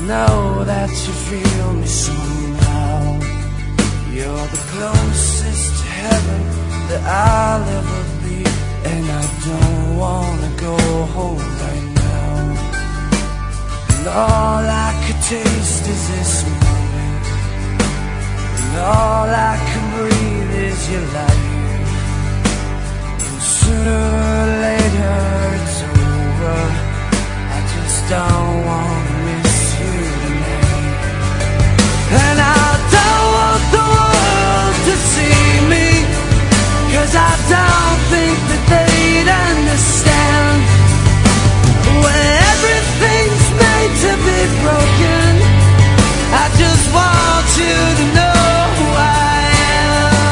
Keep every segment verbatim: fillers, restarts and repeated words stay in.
know that you feel me somehow. You're the closest to heaven that I'll ever be, and I don't wanna go home right now. And all I could taste is this moment, and all I can breathe is your light. And sooner or later it's over, I just don't wanna miss you tonight. And I don't want the world to see me, 'cause I don't think that they'd understand. When everything's made to be broken, I just want you to know who I am.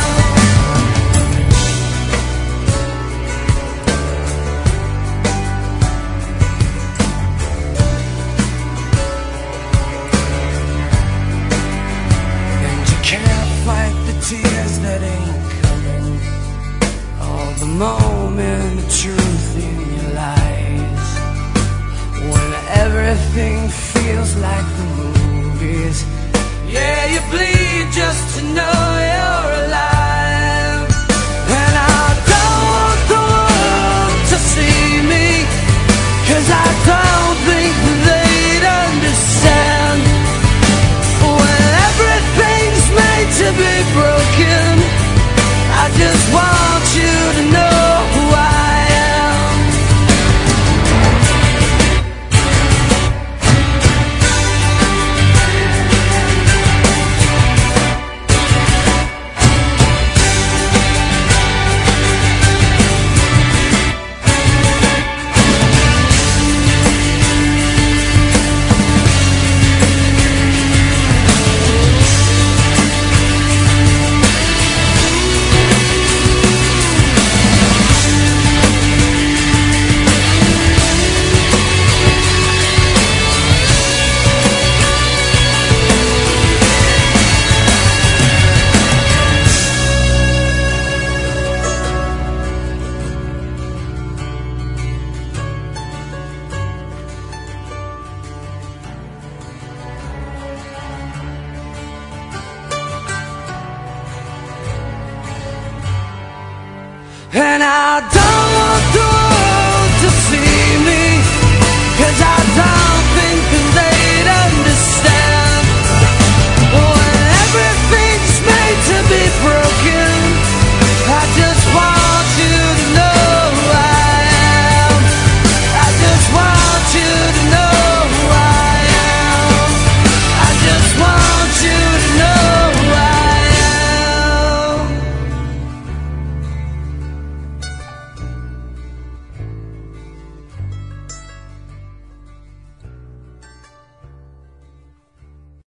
And you can't fight the tears that ain't coming, all the moment of truth in your lies. When everything feels like the movies, yeah, you bleed just to know you're alive.